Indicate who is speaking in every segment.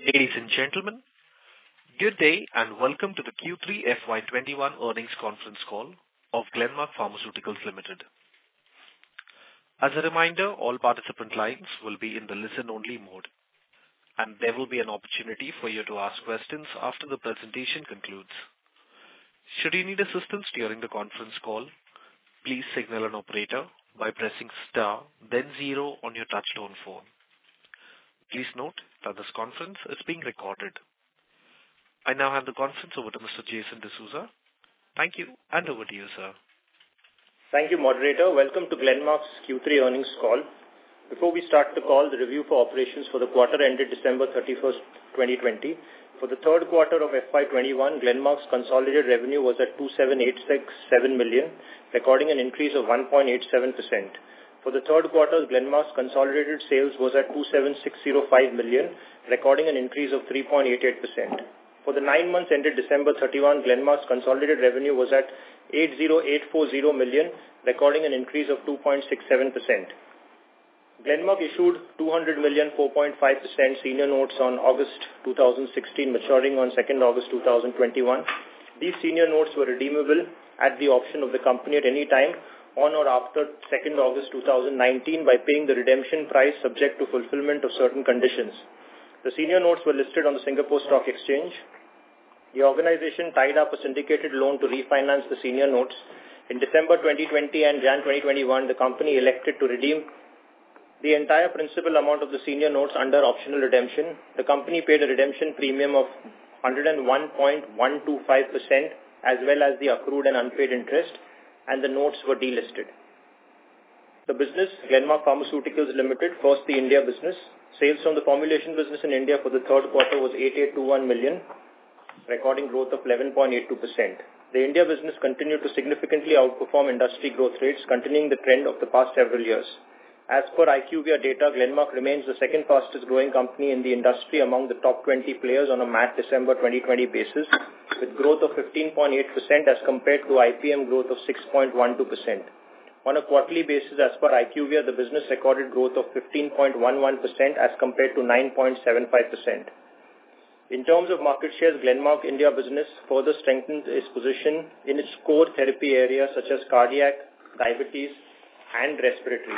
Speaker 1: Ladies and gentlemen, good day and welcome to the Q3 FY21 earnings conference call of Glenmark Pharmaceuticals Limited. As a reminder, all participant lines will be in the listen-only mode, and there will be an opportunity for you to ask questions after the presentation concludes. Should you need assistance during the conference call, please signal an operator by pressing star, then 0 on your touchtone phone. Please note that this conference is being recorded. I now hand the conference over to Mr. Jason D'Souza. Thank you, and over to you, sir.
Speaker 2: Thank you, moderator. Welcome to Glenmark's Q3 earnings call. Before we start the call, the review for operations for the quarter ended December 31st, 2020. For the third quarter of FY21, Glenmark's consolidated revenue was at 27,867 million, recording an increase of 1.87%. For the third quarter, Glenmark's consolidated sales was at 27,605 million, recording an increase of 3.88%. For the 9 months ended December 31, Glenmark's consolidated revenue was at 80,840 million, recording an increase of 2.67%. Glenmark issued 200 million 4.5% senior notes on August 2016, maturing on 2nd August 2021. These senior notes were redeemable at the option of the company at any time on or after 2nd August 2019 by paying the redemption price subject to fulfillment of certain conditions. The senior notes were listed on the Singapore Stock Exchange. The organization tied up a syndicated loan to refinance the senior notes. In December 2020 and Jan 2021, the company elected to redeem the entire principal amount of the senior notes under optional redemption. The company paid a redemption premium of 101.125% as well as the accrued and unpaid interest, and the notes were delisted. The business, Glenmark Pharmaceuticals Limited, first the India business. Sales from the formulation business in India for the third quarter was 8821 million, recording growth of 11.82%. The India business continued to significantly outperform industry growth rates, continuing the trend of the past several years. As per IQVIA data, Glenmark remains the second fastest growing company in the industry among the top 20 players on a MAT December 2020 basis, with growth of 15.8% as compared to IPM growth of 6.12%. On a quarterly basis, as per IQVIA, the business recorded growth of 15.11% as compared to 9.75%. In terms of market shares, Glenmark India business further strengthened its position in its core therapy areas such as cardiac, diabetes, and respiratory.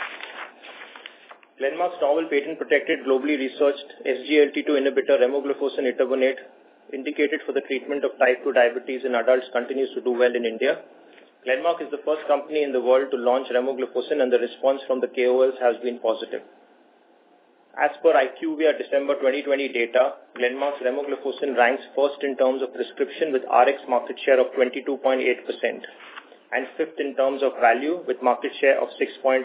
Speaker 2: Glenmark's novel patent-protected, globally researched SGLT2 inhibitor remogliflozin etoposide, indicated for the treatment of type 2 diabetes in adults, continues to do well in India. Glenmark is the first company in the world to launch remogliflozin, and the response from the KOLs has been positive. As per IQVIA December 2020 data, Glenmark's remogliflozin ranks first in terms of prescription with RX market share of 22.8% and fifth in terms of value with market share of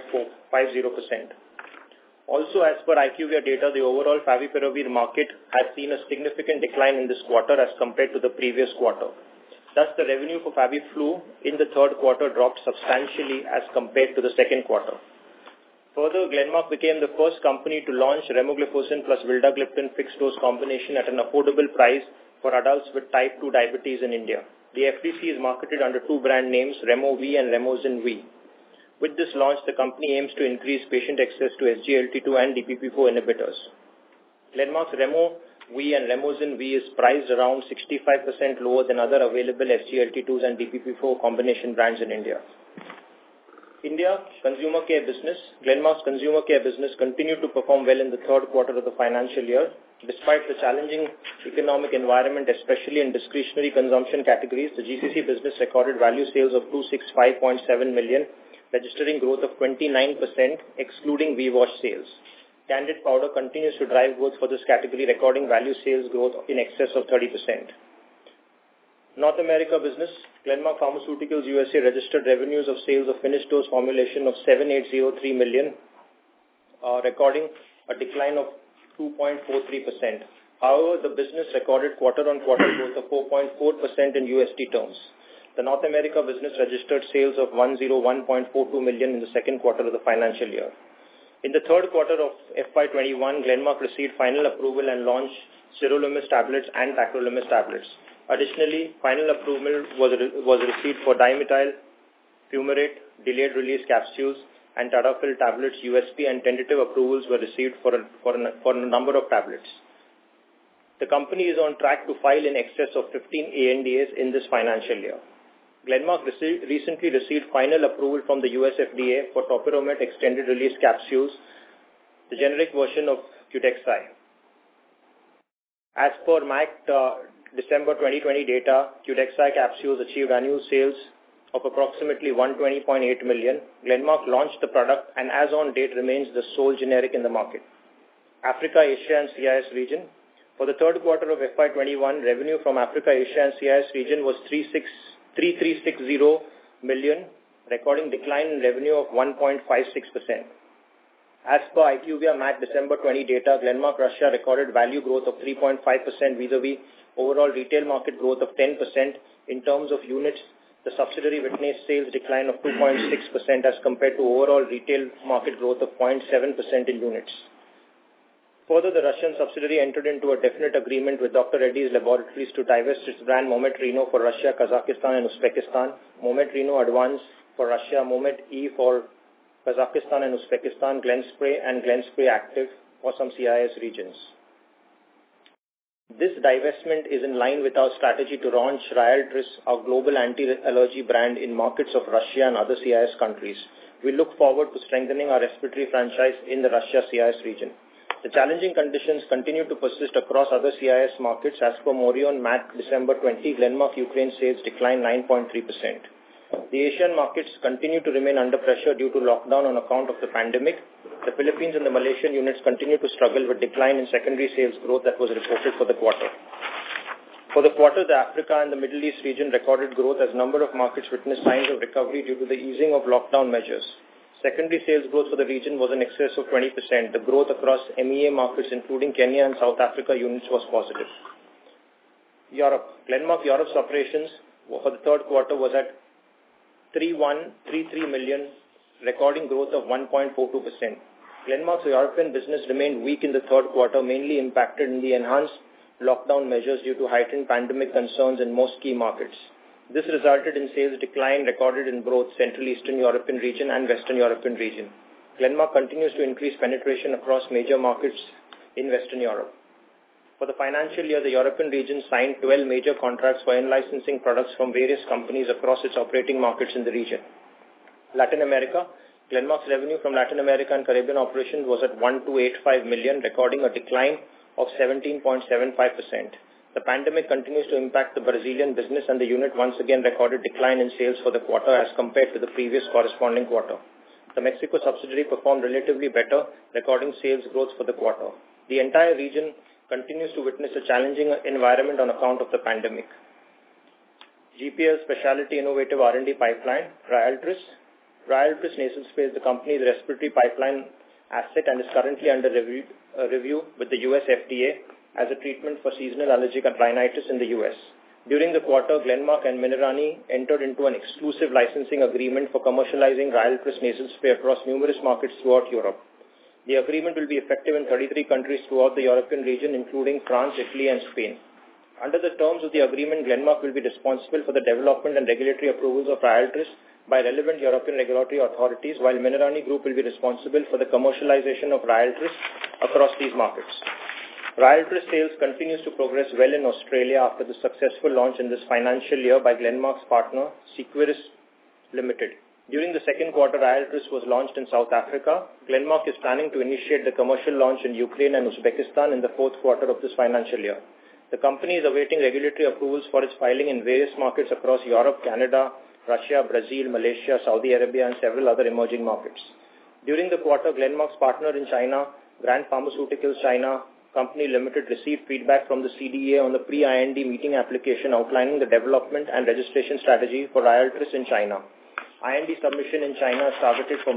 Speaker 2: 6.50%. Also, as per IQVIA data, the overall favipiravir market has seen a significant decline in this quarter as compared to the previous quarter. Thus, the revenue for FaviFlu in the third quarter dropped substantially as compared to the second quarter. Further, Glenmark became the first company to launch remogliflozin plus vildagliptin fixed-dose combination at an affordable price for adults with type 2 diabetes in India. The FDC is marketed under two brand names, Remo-V and Remozin V. With this launch, the company aims to increase patient access to SGLT2 and DPP4 inhibitors. Glenmark's Remo-V and Remozin V is priced around 65% lower than other available SGLT2s and DPP4 combination brands in India. India Consumer Care Business. Glenmark's Consumer Care Business continued to perform well in the third quarter of the financial year. Despite the challenging economic environment, especially in discretionary consumption categories, the GCC business recorded value sales of 265.7 million, registering growth of 29%, excluding V-Wash sales. Candid powder continues to drive growth for this category, recording value sales growth in excess of 30%. North America business, Glenmark Pharmaceuticals USA registered revenues of sales of finished dose formulation of 7,803 million, recording a decline of 2.43%. However, the business recorded quarter-on-quarter growth of 4.4% in USD terms. The North America business registered sales of 101.42 million in the second quarter of the financial year. In the third quarter of FY21, Glenmark received final approval and launched sirolimus tablets and tacrolimus tablets. Additionally, final approval was received for dimethyl fumarate, delayed release capsules, and Tadalafil tablets USP, and tentative approvals were received for a number of tablets. The company is on track to file in excess of 15 ANDAs in this financial year. Glenmark recently received final approval from the US FDA for topiramate extended-release capsules, the generic version of Qudexai. As per MAC December 2020 data, Qudexai capsules achieved annual sales of approximately 120.8 million. Glenmark launched the product and as on date remains the sole generic in the market. Africa, Asia and CIS region. For the third quarter of FY21, revenue from Africa, Asia and CIS region was 3360 million, recording decline in revenue of 1.56%. As per IQVIA MAC December 20 data, Glenmark Russia recorded value growth of 3.5% vis-a-vis overall retail market growth of 10%. In terms of units, the subsidiary witnessed sales decline of 2.6% as compared to overall retail market growth of 0.7% in units. Further, the Russian subsidiary entered into a definite agreement with Dr. Reddy's Laboratories to divest its brand Moment Reno for Russia, Kazakhstan and Uzbekistan, Moment Reno Advance for Russia, Moment E for Kazakhstan and Uzbekistan, Glenspray and Glenspray Active for some CIS regions. This divestment is in line with our strategy to launch Ryaltris, our global anti-allergy brand, in markets of Russia and other CIS countries. We look forward to strengthening our respiratory franchise in the Russia-CIS region. The challenging conditions continue to persist across other CIS markets. As per Morion MAC December 20, Glenmark Ukraine sales declined 9.3%. The Asian markets continue to remain under pressure due to lockdown on account of the pandemic. The Philippines and the Malaysian units continue to struggle with decline in secondary sales growth that was reported for the quarter. For the quarter, the Africa and the Middle East region recorded growth as number of markets witnessed signs of recovery due to the easing of lockdown measures. Secondary sales growth for the region was in excess of 20%. The growth across MEA markets, including Kenya and South Africa units, was positive. Europe. Glenmark Europe's operations for the third quarter was at 3133 million, recording growth of 1.42%. Glenmark's European business remained weak in the third quarter, mainly impacted in the enhanced lockdown measures due to heightened pandemic concerns in most key markets. This resulted in sales decline recorded in both Central Eastern European region and Western European region. Glenmark continues to increase penetration across major markets in Western Europe. For the financial year, the European region signed 12 major contracts for in-licensing products from various companies across its operating markets in the region. Latin America. Glenmark's revenue from Latin America and Caribbean operations was at 1285 million, recording a decline of 17.75%. The pandemic continues to impact the Brazilian business and the unit once again recorded decline in sales for the quarter as compared to the previous corresponding quarter. The Mexico subsidiary performed relatively better, recording sales growth for the quarter. The entire region continues to witness a challenging environment on account of the pandemic. GPL Specialty Innovative R&D Pipeline, Ryaltris. Ryaltris nasal spray is the company's respiratory pipeline asset and is currently under review with the US FDA as a treatment for seasonal allergic rhinitis in the US. During the quarter, Glenmark and Minerani entered into an exclusive licensing agreement for commercializing Ryaltris nasal spray across numerous markets throughout Europe. The agreement will be effective in 33 countries throughout the European region, including France, Italy, and Spain. Under the terms of the agreement, Glenmark will be responsible for the development and regulatory approvals of Ryaltris by relevant European regulatory authorities, while Minerani Group will be responsible for the commercialization of Ryaltris across these markets. Ryaltris sales continues to progress well in Australia after the successful launch in this financial year by Glenmark's partner, Seqirus Limited. During the second quarter, Ryaltris was launched in South Africa. Glenmark is planning to initiate the commercial launch in Ukraine and Uzbekistan in the fourth quarter of this financial year. The company is awaiting regulatory approvals for its filing in various markets across Europe, Canada, Russia, Brazil, Malaysia, Saudi Arabia, and several other emerging markets. During the quarter, Glenmark's partner in China, Grand Pharmaceuticals China Company Limited, received feedback from the CDA on the pre-IND meeting application outlining the development and registration strategy for Ryaltris in China. IND submission in China is targeted for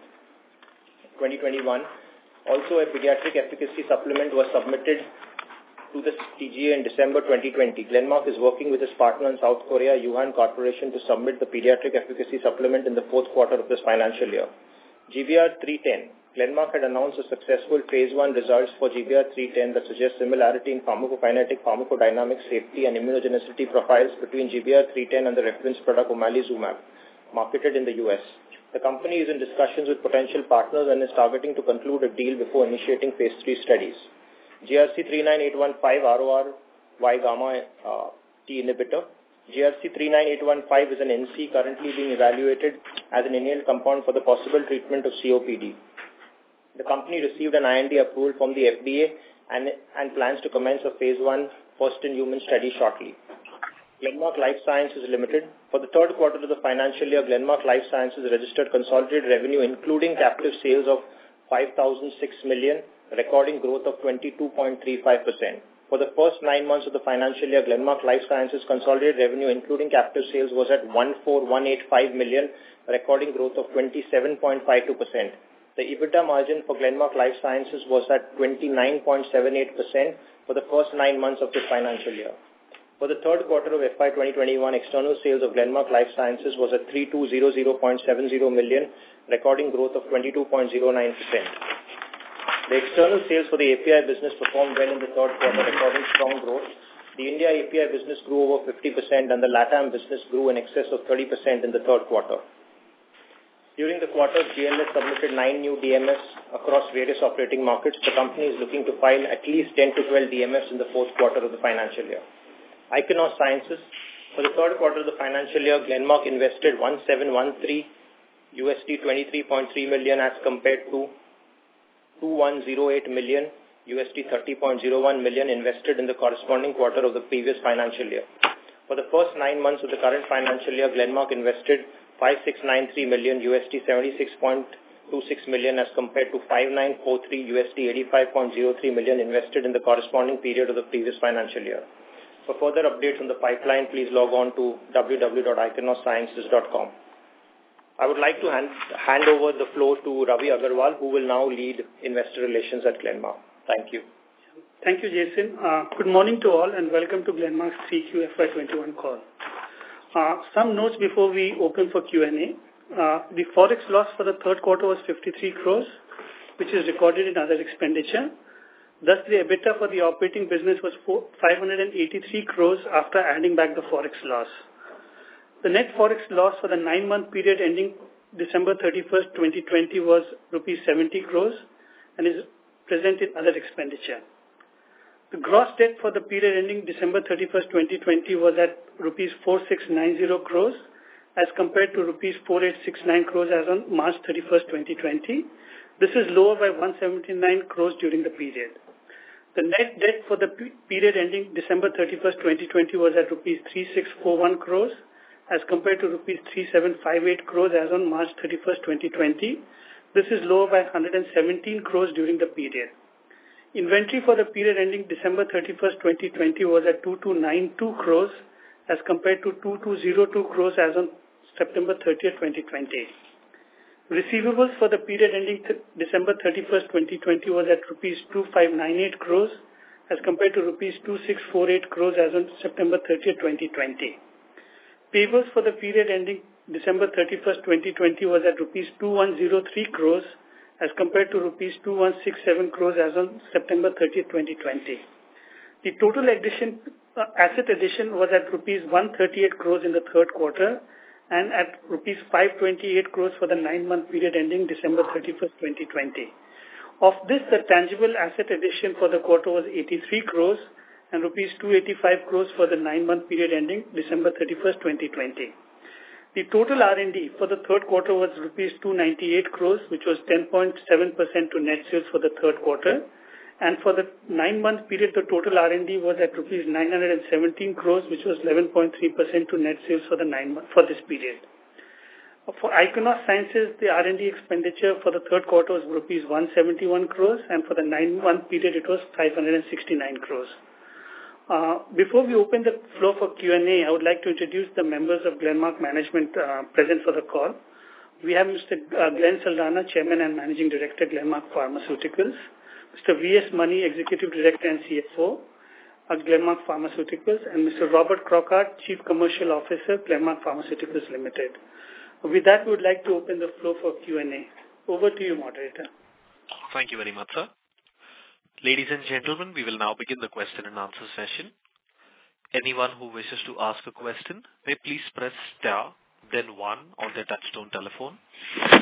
Speaker 2: mid-2021. Also, a pediatric efficacy supplement was submitted to the TGA in December 2020. Glenmark is working with its partner in South Korea, Yuhan Corporation, to submit the pediatric efficacy supplement in the fourth quarter of this financial year. GBR 310. Glenmark had announced the successful phase 1 results for GBR 310 that suggest similarity in pharmacokinetic, pharmacodynamic, safety, and immunogenicity profiles between GBR 310 and the reference product Omalizumab, marketed in the US. The company is in discussions with potential partners and is targeting to conclude a deal before initiating phase 3 studies. GRC 39815 ROR-Y gamma T inhibitor. GRC 39815 is an NC currently being evaluated as an inhaled compound for the possible treatment of COPD. The company received an IND approval from the FDA and plans to commence a phase 1 first-in-human study shortly. Glenmark Life Sciences Limited. For the third quarter of the financial year, Glenmark Life Sciences registered consolidated revenue including captive sales of 5,006 million, recording growth of 22.35%. For the first 9 months of the financial year, Glenmark Life Sciences consolidated revenue including captive sales was at 14,185 million, recording growth of 27.52%. The EBITDA margin for Glenmark Life Sciences was at 29.78% for the first 9 months of the financial year. For the third quarter of FY 2021, external sales of Glenmark Life Sciences was at 3,200.70 million, recording growth of 22.09%. The external sales for the API business performed well in the third quarter, recording strong growth. The India API business grew over 50% and the LATAM business grew in excess of 30% in the third quarter. During the quarter, GLS submitted 9 new DMFs across various operating markets. The company is looking to file at least 10 to 12 DMFs in the fourth quarter of the financial year. Ichnos Sciences. For the third quarter of the financial year, Glenmark invested 1713 $23.3 million as compared to 2108 million $30.01 million invested in the corresponding quarter of the previous financial year. For the first 9 months of the current financial year, Glenmark invested 5693 million $76.26 million as compared to 5943 $85.03 million invested in the corresponding period of the previous financial year. For further updates on the pipeline, please log on to www.ichnossciences.com. I would like to hand over the floor to Ravi Agarwal, who will now lead investor relations at Glenmark. Thank you.
Speaker 3: Thank you, Jason. Good morning to all and welcome to Glenmark's 3Q FY21 call. Some notes before we open for Q&A. The forex loss for the third quarter was 53 crores, which is recorded in other expenditure. Thus, the EBITDA for the operating business was 583 crores after adding back the forex loss. The net forex loss for the 9-month period ending December 31st, 2020 was rupees 70 crores and is present in other expenditure. The gross debt for the period ending December 31st, 2020 was at rupees 4690 crores as compared to rupees 4869 crores as on March 31st, 2020. This is lower by 179 crores during the period. The net debt for the period ending December 31st, 2020 was at rupees 3641 crores as compared to rupees 3758 crores as on March 31st, 2020. This is lower by 117 crores during the period. Inventory for the period ending December 31st, 2020 was at 2292 crores as compared to 2202 crores as on September 30th, 2020. Receivables for the period ending December 31st, 2020 was at rupees 2598 crores as compared to rupees 2648 crores as on September 30th, 2020. Payables for the period ending December 31st, 2020 was at rupees 2103 crores as compared to rupees 2167 crores as on September 30th, 2020. The total asset addition was at rupees 138 crores in the third quarter and at rupees 528 crores for the 9-month period ending December 31st, 2020. Of this, the tangible asset addition for the quarter was 83 crores and rupees 285 crores for the 9-month period ending December 31st, 2020. The total R&D for the third quarter was rupees 298 crores, which was 10.7% to net sales for the third quarter. And for the 9-month period, the total R&D was at rupees 917 crores, which was 11.3% to net sales for the 9 months for this period. For Ichnos Sciences, the R&D expenditure for the third quarter was rupees 171 crores, and for the 9-month period, it was 569 crores. Before we open the floor for Q&A, I would like to introduce the members of Glenmark management present for the call. We have Mr. Glenn Saldanha, Chairman and Managing Director, Glenmark Pharmaceuticals. Mr. V.S. Mani, Executive Director and CFO at Glenmark Pharmaceuticals, and Mr. Robert Crockart, Chief Commercial Officer, Glenmark Pharmaceuticals Limited. With that, we would like to open the floor for Q&A. Over to you, moderator.
Speaker 1: Thank you very much, sir. Ladies and gentlemen, we will now begin the question and answer session. Anyone who wishes to ask a question may please press star, then 1 on their touchtone telephone.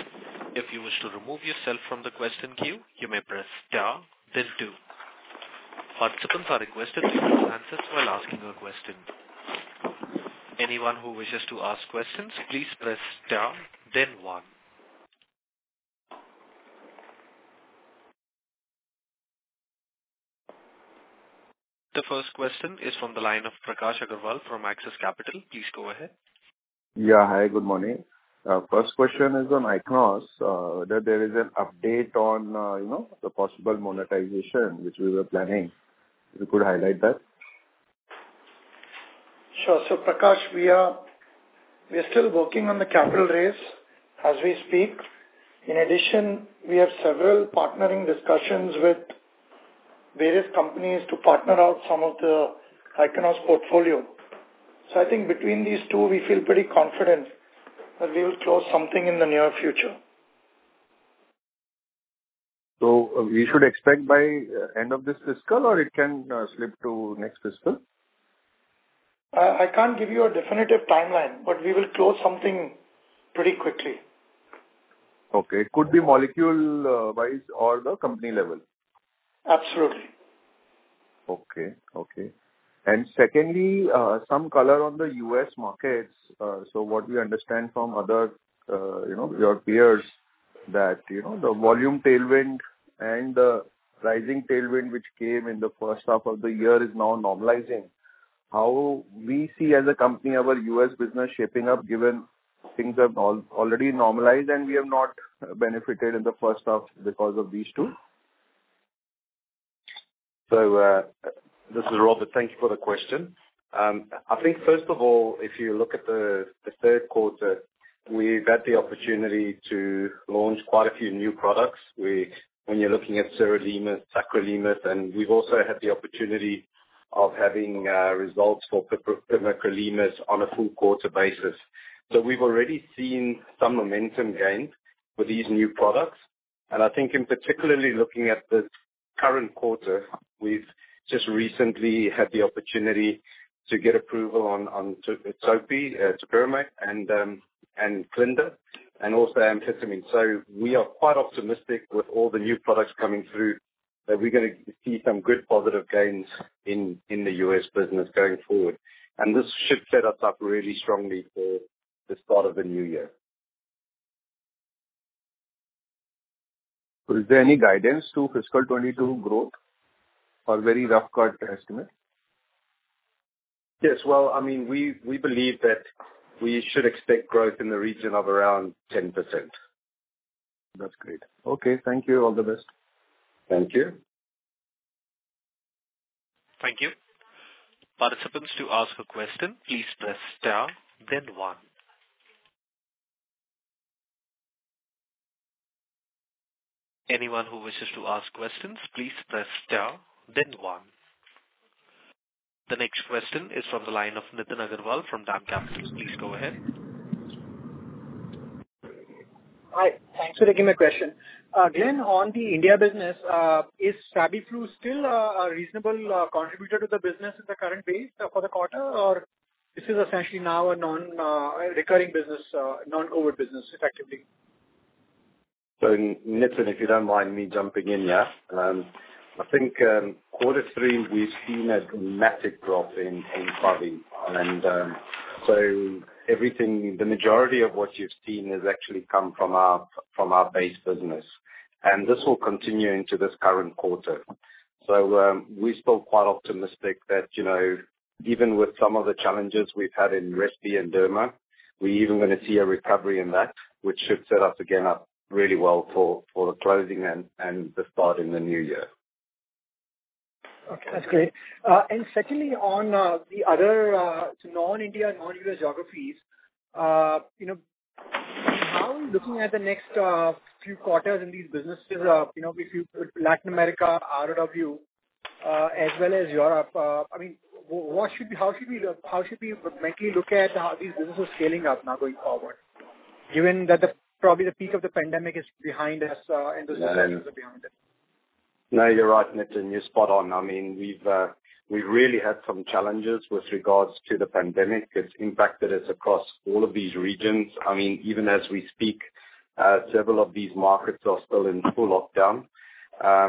Speaker 1: If you wish to remove yourself from the question queue, you may press star, then 2. Participants are requested to use handsets while asking a question. Anyone who wishes to ask questions, please press star, then 1. The first question is from the line of Prakash Agarwal from Axis Capital. Please go ahead.
Speaker 4: Yeah, hi, good morning. First question is on Ichnos, whether there is an update on, the possible monetization which we were planning. If you could highlight that.
Speaker 5: Sure. So, Prakash, we are still working on the capital raise as we speak. In addition, we have several partnering discussions with various companies to partner out some of the Ichnos portfolio. So I think between these two, we feel pretty confident that we will close something in the near future.
Speaker 4: So we should expect by end of this fiscal, or it can slip to next fiscal?
Speaker 5: I can't give you a definitive timeline, but we will close something pretty quickly.
Speaker 4: Okay. It could be molecule-wise or the company level?
Speaker 5: Absolutely.
Speaker 4: Okay. And secondly, some color on the U.S. markets. So what we understand from other, your peers that, the volume tailwind and the rising tailwind which came in the first half of the year is now normalizing. How we see as a company our U.S. business shaping up, given things have already normalized and we have not benefited in the first half because of these two?
Speaker 6: So this is Robert. Thank you for the question. I think first of all, if you look at the third quarter, we've had the opportunity to launch quite a few new products. When you're looking at sirolimus, tacrolimus, and we've also had the opportunity of having results for pimecrolimus on a full quarter basis. So we've already seen some momentum gained with these new products. And I think in particularly looking at the current quarter, we've just recently had the opportunity to get approval on topiramate and Clinda, and also amphetamine. So we are quite optimistic with all the new products coming through that we're going to see some good positive gains in the U.S. business going forward. And this should set us up really strongly for the start of the new year.
Speaker 4: So is there any guidance to fiscal 22 growth or very rough cut estimate?
Speaker 6: Yes, well, I mean, we believe that we should expect growth in the region of around 10%.
Speaker 4: That's great. Okay, thank you. All the best.
Speaker 6: Thank you.
Speaker 1: Thank you. Participants, to ask a question, please press star, then 1. Anyone who wishes to ask questions, please press star, then 1. The next question is from the line of Nitin Agarwal from DAM Capital. Please go ahead.
Speaker 7: Hi, thanks for taking my question. Glenn, on the India business, is Sabiflu still a reasonable contributor to the business in the current base for the quarter, or this is essentially now a non-recurring business, non-COVID business, effectively?
Speaker 6: So, Nitin, if you don't mind me jumping in, yeah. I think quarter 3 we've seen a dramatic drop in Favi, and so the majority of what you've seen has actually come from our base business, and this will continue into this current quarter. So we're still quite optimistic that even with some of the challenges we've had in Respi and Derma, we're even going to see a recovery in that, which should set us again up really well for the closing and the start in the new year.
Speaker 7: Okay, that's great. And secondly, on the other non-India, non-US geographies, how are you looking at the next few quarters in these businesses? If you Latin America, ROW, as well as Europe, I mean, how should we mentally look at how these businesses are scaling up now going forward, given that probably the peak of the pandemic is behind us and those discussions are behind us?
Speaker 6: No, you're right, Nitin. You're spot on. I mean, we've really had some challenges with regards to the pandemic. It's impacted us across all of these regions. I mean, even as we speak, several of these markets are still in full lockdown.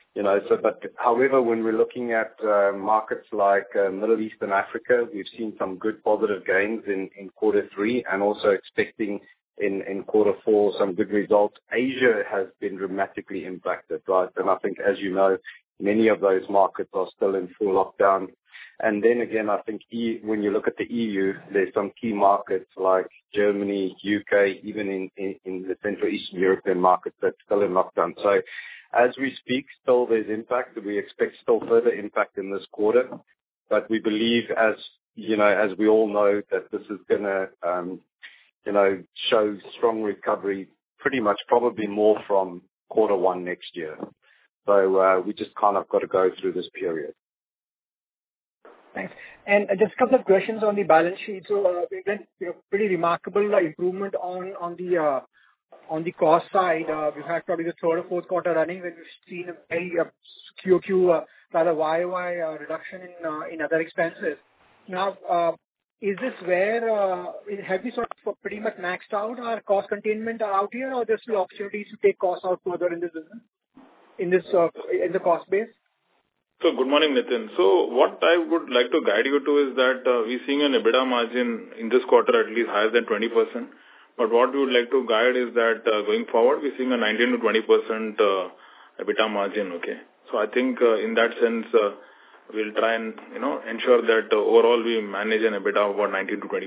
Speaker 6: But however, when we're looking at markets like Middle East and Africa, we've seen some good positive gains in quarter 3 and also expecting in quarter 4 some good results. Asia has been dramatically impacted, right? And I think, as you know, many of those markets are still in full lockdown. And then again, I think when you look at the EU, there's some key markets like Germany, UK, even in the Central Eastern European markets that's still in lockdown. So as we speak, still there's impact. We expect still further impact in this quarter. But we believe, as we all know, that this is going to, show strong recovery pretty much probably more from quarter 1 next year. So we just kind of got to go through this period.
Speaker 7: Thanks. And just a couple of questions on the balance sheet. So again, pretty remarkable improvement on the cost side. We've had probably the third or fourth quarter running when we've seen a very QOQ, rather YOY reduction in other expenses. Now, is this where have we sort of pretty much maxed out our cost containment out here, or there's still opportunities to take costs out further in this business, in the cost base?
Speaker 8: So good morning, Nitin. So what I would like to guide you to is that we're seeing an EBITDA margin in this quarter at least higher than 20%. But what we would like to guide is that going forward, we're seeing a 19 to 20% EBITDA margin. Okay. So I think in that sense, we'll try and ensure that overall we manage an EBITDA of about 19 to 20%.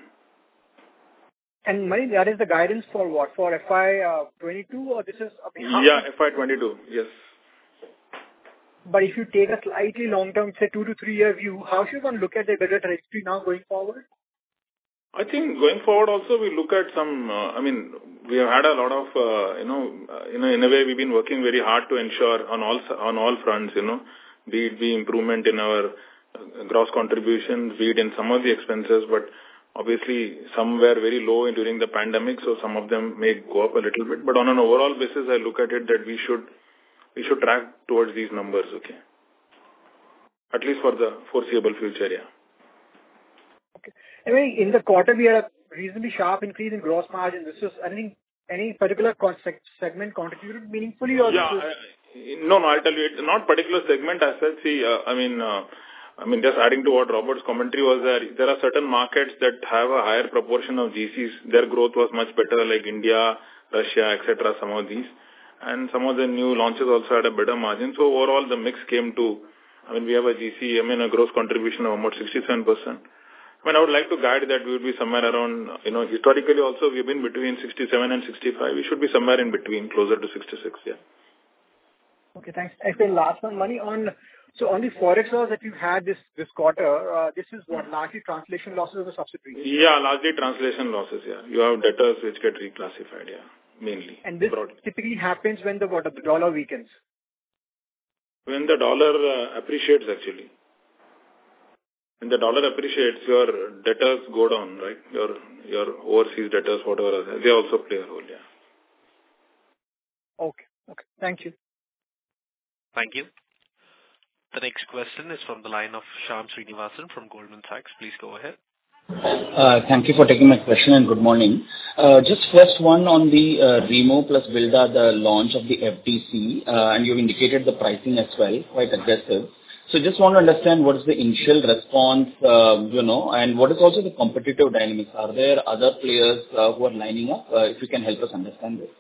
Speaker 7: And Mani, that is the guidance for what? For FY22 or this is?
Speaker 8: Yeah, FY22. Yes.
Speaker 7: But if you take a slightly long-term, say 2 to 3 year view, how should one look at the EBITDA trajectory now going forward?
Speaker 8: I think going forward also we look at some, we have had a lot of, in a way we've been working very hard to ensure on all fronts, be it the improvement in our gross contributions, be it in some of the expenses, but obviously some were very low during the pandemic, so some of them may go up a little bit. But on an overall basis, I look at it that we should track towards these numbers, okay? At least for the foreseeable future, yeah.
Speaker 7: Okay. Anyway, in the quarter, we had a reasonably sharp increase in gross margin. This was, any particular segment contributed meaningfully? Or
Speaker 8: yeah, no, I'll tell you, it's not particular segment as such. See, just adding to what Robert's commentary was there are certain markets that have a higher proportion of GCs. Their growth was much better, like India, Russia, etc., some of these. And some of the new launches also had a better margin. So overall, the mix came to, we have a GC, a gross contribution of almost 67%. I would like to guide that we would be somewhere around, historically also we've been between 67 and 65. We should be somewhere in between, closer to 66, yeah.
Speaker 7: Okay, thanks. And then last one, Mani, on the forex loss that you had this quarter, this is what, largely translation losses of the subsidiaries?
Speaker 8: Yeah, largely translation losses, yeah. You have debtors which get reclassified, yeah. Mainly.
Speaker 7: And this typically happens when the dollar weakens?
Speaker 8: When the dollar appreciates, actually. When the dollar appreciates, your debtors go down, right? Your overseas debtors, whatever, they also play a role, yeah.
Speaker 7: Okay. Thank you.
Speaker 1: Thank you. The next question is from the line of Shyam Srinivasan from Goldman Sachs. Please go ahead.
Speaker 9: Thank you for taking my question and good morning. Just first one on the Remo plus Vilda, the launch of the FDC, and you've indicated the pricing as well, quite aggressive. So just want to understand what is the initial response, and what is also the competitive dynamics. Are there other players who are lining up? If you can help us understand this.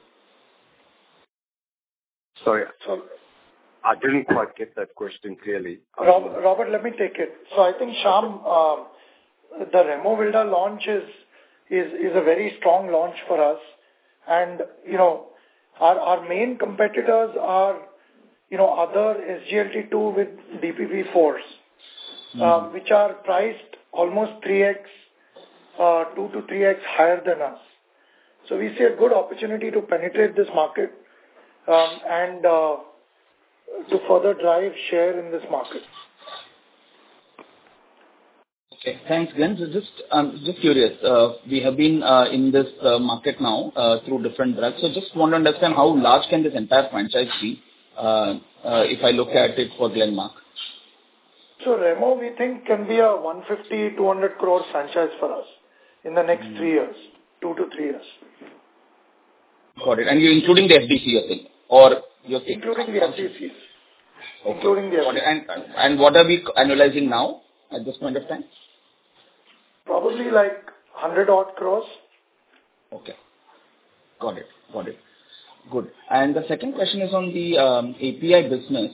Speaker 6: Sorry, I didn't quite get that question clearly.
Speaker 5: Robert, let me take it. So I think, Shyam, the Remo Vilda launch is a very strong launch for us. And, our main competitors are, other SGLT2 with DPP4s, which are priced almost 3x, 2 to 3x higher than us. So we see a good opportunity to penetrate this market and to further drive share in this market.
Speaker 9: Okay, thanks, Glenn. So just curious, we have been in this market now through different drugs. So just want to understand how large can this entire franchise be if I look at it for Glenmark?
Speaker 5: So Remo, we think, can be a 150-200 crore franchise for us in the next 3 years, 2 to 3 years.
Speaker 9: Got it. And you're including the FDC, you're saying? Or you're saying?
Speaker 5: Including the FDCs. including the FD.
Speaker 9: And what are we annualizing now at this point of time?
Speaker 5: Probably like 100 odd crores.
Speaker 9: Okay. Got it. Good. And the second question is on the API business.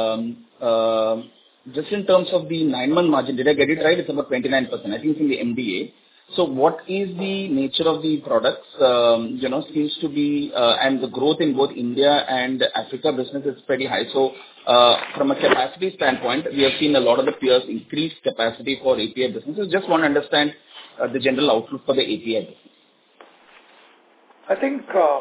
Speaker 9: Just in terms of the 9-month margin, did I get it right? It's about 29%. I think it's in the MDA. So what is the nature of the products? Seems to be, and the growth in both India and Africa business is pretty high. So from a capacity standpoint, we have seen a lot of the peers increase capacity for API businesses. Just want to understand the general outlook for the API business.
Speaker 5: I think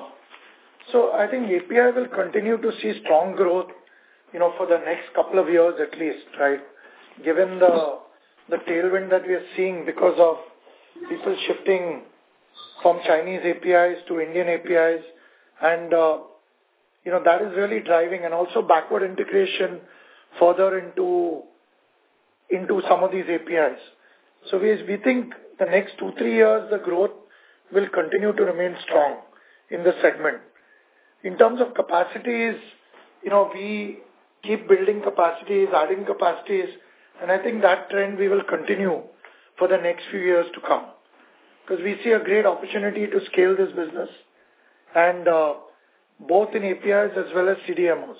Speaker 5: API will continue to see strong growth, for the next couple of years at least, right? Given the tailwind that we are seeing because of people shifting from Chinese APIs to Indian APIs, and that is really driving, and also backward integration further into some of these APIs. So we think the next 2-3 years the growth will continue to remain strong in the segment. In terms of capacities, we keep building capacities, adding capacities, and I think that trend we will continue for the next few years to come, because we see a great opportunity to scale this business, and both in APIs as well as CDMOs.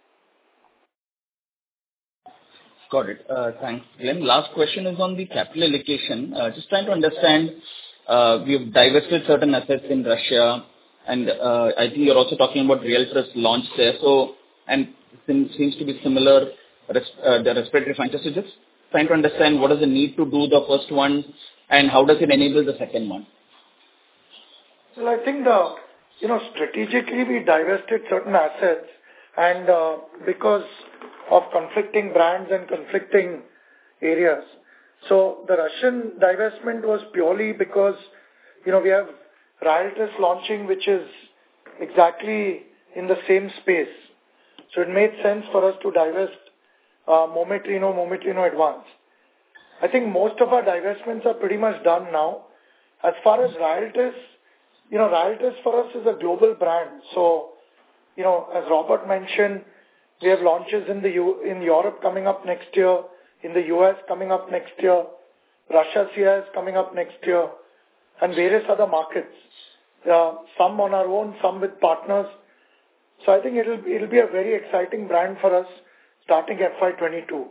Speaker 9: Got it. Thanks, Glenn. Last question is on the capital allocation. Just trying to understand, we have divested certain assets in Russia, and I think you're also talking about Ryaltris launch there. So, and seems to be similar, the respiratory franchise. So just trying to understand what is the need to do the first one, and how does it enable the second one?
Speaker 5: Well, I think strategically we divested certain assets, and because of conflicting brands and conflicting areas. So the Russian divestment was purely because, we have Ryaltris launching, which is exactly in the same space. So it made sense for us to divest Mometrino Advance. I think most of our divestments are pretty much done now. As far as Ryaltris, Ryaltris for us is a global brand. So, as Robert mentioned, we have launches in Europe coming up next year, in the US coming up next year, Russia CIS coming up next year, and various other markets. Some on our own, some with partners. So I think it'll be a very exciting brand for us starting FY22.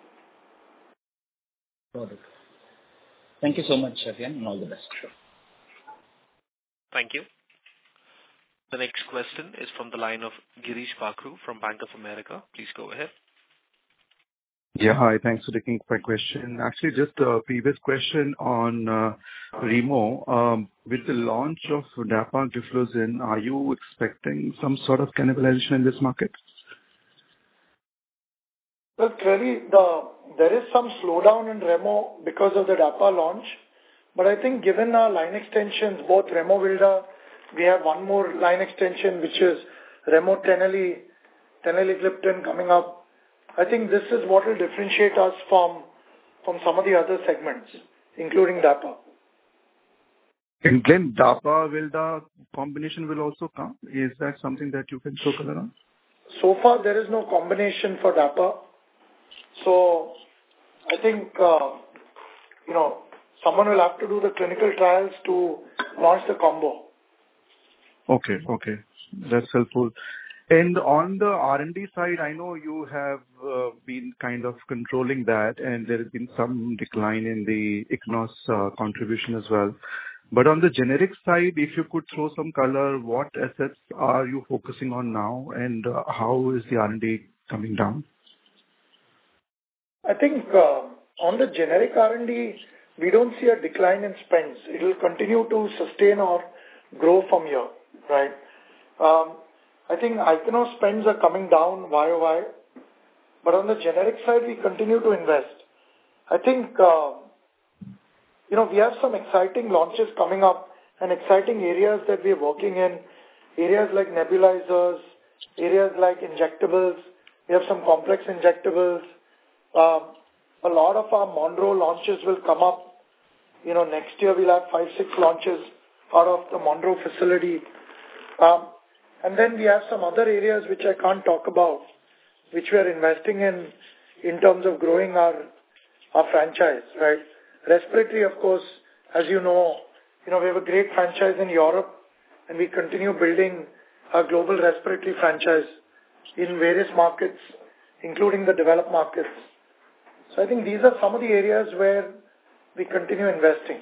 Speaker 9: Got it. Thank you so much again, and all the best. Sure.
Speaker 1: Thank you. The next question is from the line of Girish Bakru from Bank of America. Please go ahead.
Speaker 10: Yeah, hi. Thanks for taking my question. Actually, just a previous question on Remo. With the launch of Dapagliflozin, are you expecting some sort of cannibalization in this market?
Speaker 5: Well, clearly, there is some slowdown in Remo because of the Dapa launch. But I think given our line extensions, both Remo Vilda, we have one more line extension, which is Remo Teneligliptin coming up. I think this is what will differentiate us from some of the other segments, including Dapa.
Speaker 10: And Glenn, Dapa Vilda combination will also come? Is that something that you can throw color on?
Speaker 5: So far, there is no combination for Dapa. So I think, someone will have to do the clinical trials to launch the combo.
Speaker 10: Okay. That's helpful. And on the R&D side, I know you have been kind of controlling that, and there has been some decline in the Ichnos contribution as well. But on the generic side, if you could throw some color, what assets are you focusing on now, and how is the R&D coming down?
Speaker 5: I think on the generic R&D, we don't see a decline in spends. It will continue to sustain or grow from here, right? I think Ichnos spends are coming down YOY, but on the generic side, we continue to invest. I think, we have some exciting launches coming up and exciting areas that we are working in, areas like nebulizers, areas like injectables. We have some complex injectables. A lot of our Monroe launches will come up. Next year we'll have 5-6 launches out of the Monroe facility. And then we have some other areas which I can't talk about. which we are investing in terms of growing our franchise, right? Respiratory, of course, as you know, we have a great franchise in Europe, and we continue building a global respiratory franchise in various markets, including the developed markets. So I think these are some of the areas where we continue investing.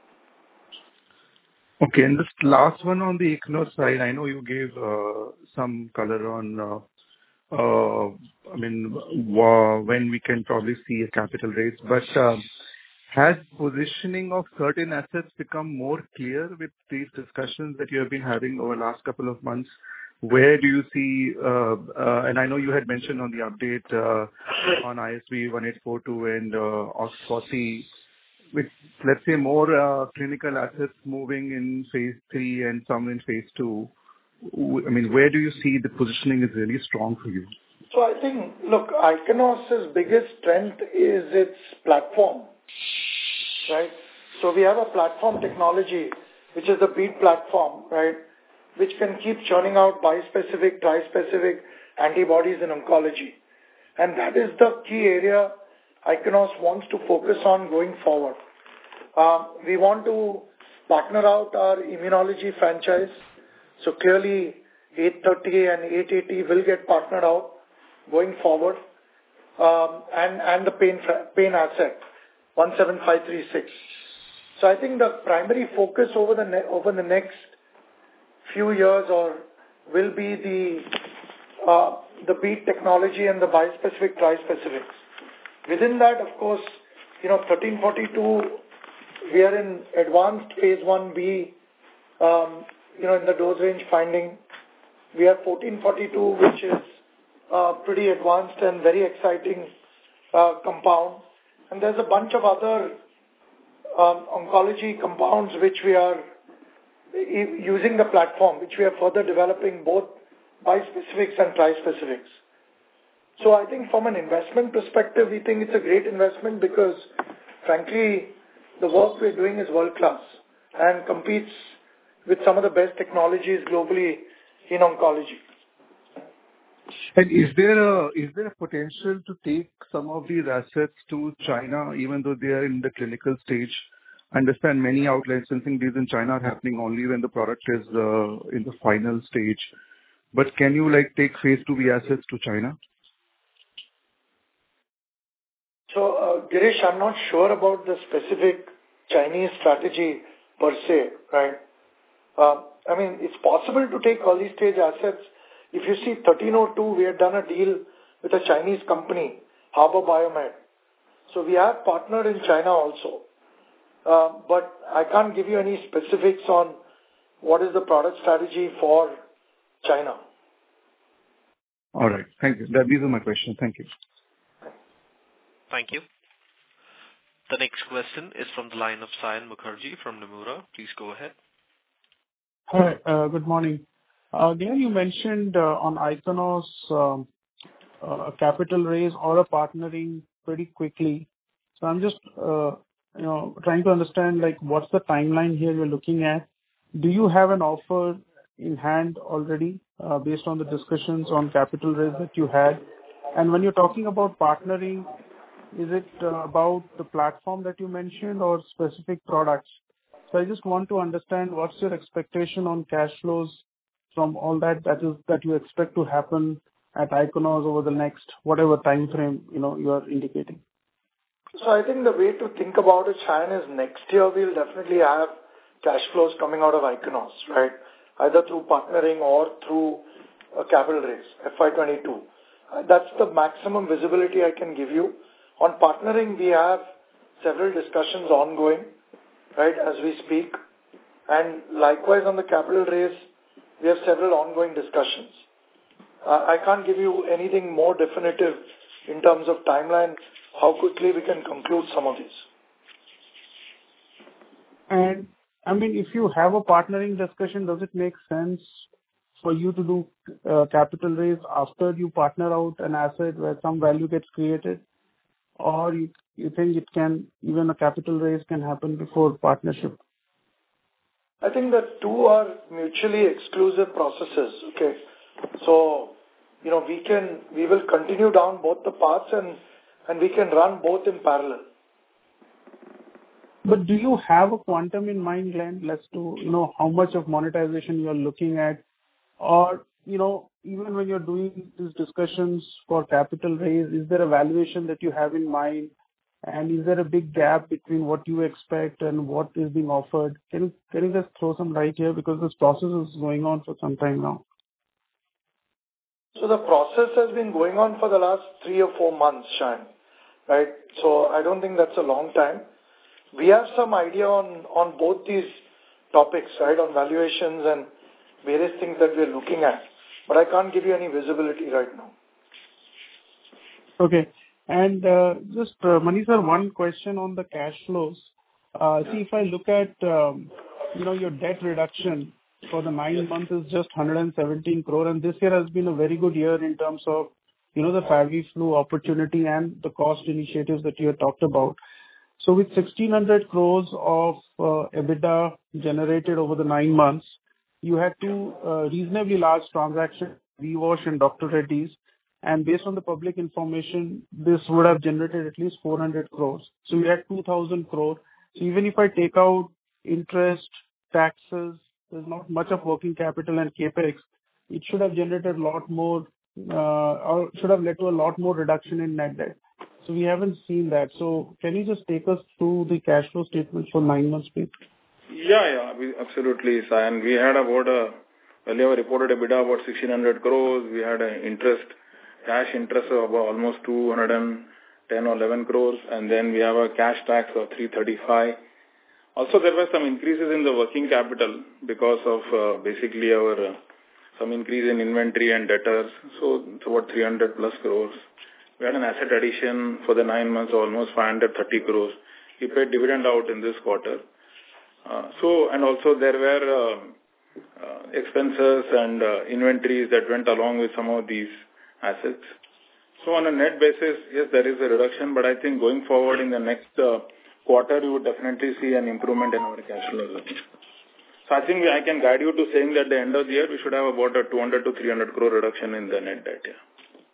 Speaker 10: Okay, and this last one on the Ichnos side, I know you gave some color on, when we can probably see a capital raise, but has positioning of certain assets become more clear with these discussions that you have been having over the last couple of months? Where do you see, and I know you had mentioned on the update on ISB 1842 and OX40, with, let's say, more clinical assets moving in phase 3 and some in phase 2, where do you see the positioning is really strong for you?
Speaker 5: So I think, look, Ichnos' biggest strength is its platform, right? So we have a platform technology, which is the BEAT platform, right, which can keep churning out bispecific, trispecific antibodies in oncology. And that is the key area Ichnos wants to focus on going forward. We want to partner out our immunology franchise. So clearly, 830 and 880 will get partnered out going forward, and the pain asset, 17536. So I think the primary focus over the next few years will be the BEAT technology and the bispecific trispecifics. Within that, of course, 1342, we are in advanced phase 1B, in the dose range finding. We have 1442, which is pretty advanced and very exciting compound. And there's a bunch of other oncology compounds which we are using the platform, which we are further developing both bispecifics and trispecifics. So I think from an investment perspective, we think it's a great investment because, frankly, the work we're doing is world-class and competes with some of the best technologies globally in oncology.
Speaker 10: And is there a potential to take some of these assets to China, even though they are in the clinical stage? I understand many out-licensing deals in China are happening only when the product is in the final stage. But can you take phase 2B assets to China?
Speaker 5: So, Girish, I'm not sure about the specific Chinese strategy per se, right? It's possible to take early stage assets. If you see 1302, we had done a deal with a Chinese company, Harbor Biomed. So we have partnered in China also. But I can't give you any specifics on what is the product strategy for China.
Speaker 10: All right. Thank you. These are my questions. Thank you.
Speaker 1: Thank you. The next question is from the line of Sayan Mukherjee from Nomura. Please go ahead.
Speaker 11: Hi, good morning. Again, you mentioned on Ichnos a capital raise or a partnering pretty quickly. So I'm just trying to understand what's the timeline here you're looking at. Do you have an offer in hand already based on the discussions on capital raise that you had? And when you're talking about partnering, is it about the platform that you mentioned or specific products? So I just want to understand what's your expectation on cash flows from all that you expect to happen at Ichnos over the next whatever time frame you are indicating.
Speaker 5: So I think the way to think about it, China, is next year we'll definitely have cash flows coming out of Ichnos, right? Either through partnering or through a capital raise, FY22. That's the maximum visibility I can give you. On partnering, we have several discussions ongoing, right, as we speak. And likewise on the capital raise, we have several ongoing discussions. I can't give you anything more definitive in terms of timeline, how quickly we can conclude some of these.
Speaker 11: And if you have a partnering discussion, does it make sense for you to do capital raise after you partner out an asset where some value gets created? Or you think even a capital raise can happen before partnership?
Speaker 5: I think the two are mutually exclusive processes, okay? So we will continue down both the paths and we can run both in parallel.
Speaker 11: But do you have a quantum in mind, Glenn, as to, how much of monetization you are looking at? Or, even when you're doing these discussions for capital raise, is there a valuation that you have in mind? And is there a big gap between what you expect and what is being offered? Can you just throw some light here? Because this process is going on for some time now.
Speaker 5: So the process has been going on for the last 3 or 4 months, Shayan, right? So I don't think that's a long time. We have some idea on both these topics, right, on valuations and various things that we're looking at. But I can't give you any visibility right now.
Speaker 11: Okay. And just, Manish sir, one question on the cash flows. See, if I look at, your debt reduction for the 9 months is just 117 crore. And this year has been a very good year in terms of, the FaviFlu opportunity and the cost initiatives that you had talked about. So with 1,600 crores of EBITDA generated over the 9 months, you had 2 reasonably large transactions, VWash and Dr. Reddy's. And based on the public information, this would have generated at least 400 crores. So you had 2,000 crore. So even if I take out interest, taxes, there's not much of working capital and capex, it should have generated a lot more, or should have led to a lot more reduction in net debt. So we haven't seen that. So can you just take us through the cash flow statements for 9 months, please?
Speaker 8: Yeah, absolutely, Sayan. We had about we have reported EBITDA about 1,600 crores. We had cash interest of about almost 210 or 11 crores, and then we have a cash tax of 335. Also, there were some increases in the working capital because of basically our some increase in inventory and debtors. So it's about 300 plus crores. We had an asset addition for the 9 months of almost 530 crores. We paid dividend out in this quarter. And also there were expenses and inventories that went along with some of these assets. So on a net basis, yes, there is a reduction, but I think going forward in the next quarter, you would definitely see an improvement in our cash flow. So I think I can guide you to saying that at the end of the year, we should have about a 200 to 300 crore reduction in the net debt. Yeah.